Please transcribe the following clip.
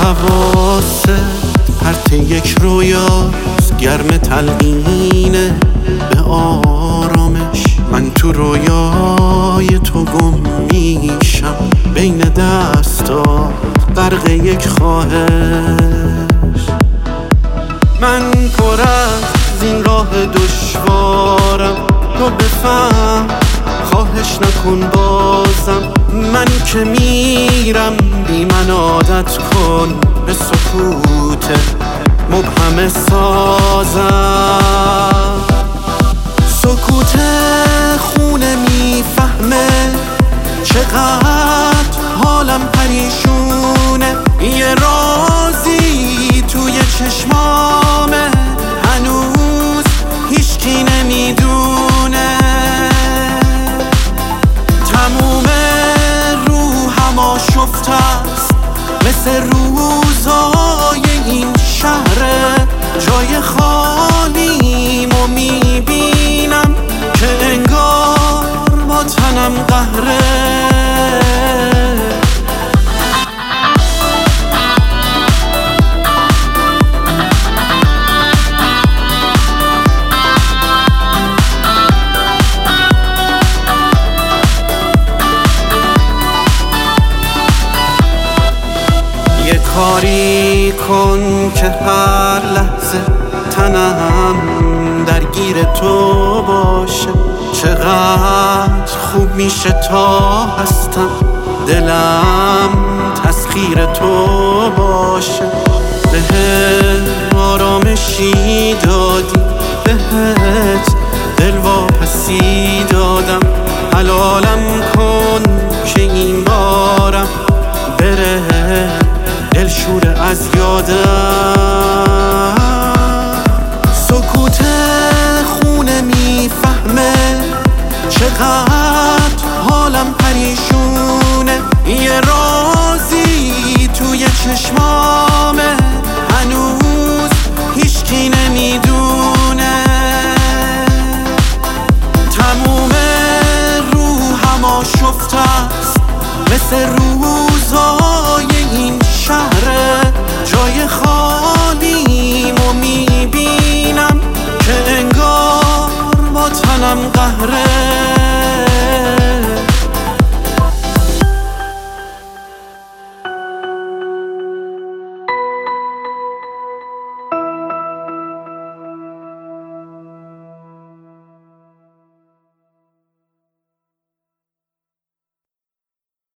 حواست پرت یک رویاست، گرم تلقینه به آرامش. من تو رویای تو گم میشم، بین دستات غرق یک خواهش. من پر از این راه دشوارم، تو بفهم خواهش نکن بازم. من که میرم بی من عادت کن به سکوت مبهم سازم. سکوت خونه میفهمه چقدر حالم پریشونه. یه رازی توی چشمامه هنوز هیچکی نمیدونه. تموم روحم آشفته است مثل روزای این شهره. جای خالیمو میبینم که انگار با تنم قهره. یه کاری کن که هر لحظه تنم درگیر تو باشه. چقدر خوب میشه تا هستم دلم تسخیر تو باشه. بهت آرامشی دادی، بهت دل واپسی دادم. حلالم کن که این بارم بره دلشور از یادم. سکوت خونه میفهمه چقدر حالم پریشونه. یه رازی توی چشمامه هنوز هیچکی نمیدونه. تموم روحم آشفته است مثل روزای این شهره. جای خالیمو میبینم که انگار با تنم قهره.